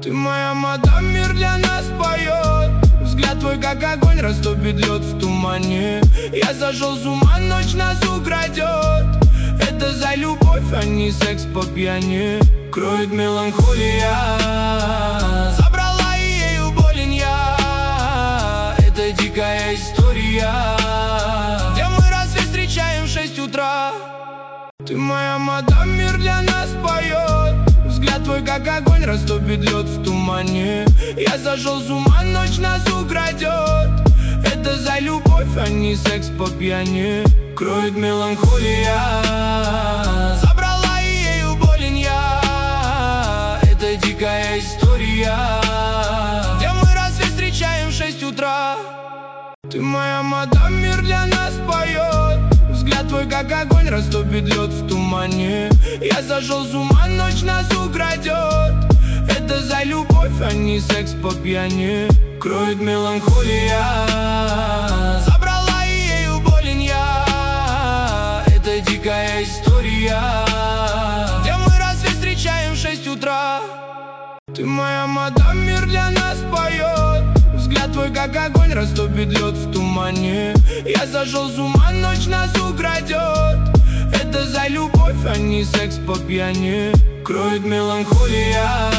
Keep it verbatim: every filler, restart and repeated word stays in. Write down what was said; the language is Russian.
Ты моя мадам, мир для нас поет. Взгляд твой, как огонь, растопит лед в тумане. Я зашел с ума, ночь нас украдет. Это за любовь, а не секс по пьяни. Кроет меланхолия, забрала и ею болен я. Это дикая история, где мы рассвет встречаем в шесть утра. Ты моя мадам, мир для нас поет. Взгляд твой, как огонь, растопит лед в тумане. Я зашел с ума, ночь нас украдет. Это за любовь, а не секс по пьяни. Кроет меланхолия, забрала и ею болен я. Это дикая история, где мы рассвет встречаем в шесть утра. Ты моя мадам, мир для нас поет. Взгляд твой, как огонь, растопит лед в тумане. Я зашел с ума, ночь нас украдет. Это за любовь, а не секс по пьяни. Кроет меланхолия, забрала и ею болен я. Это дикая история, где мы рассвет встречаем в шесть утра. Ты моя мадам, мир для нас поет. Взгляд твой, как огонь, растопит лед в тумане. Я зашел с ума, ночь нас украдет. Это за любовь, а не секс по пьяни. Кроет меланхолия,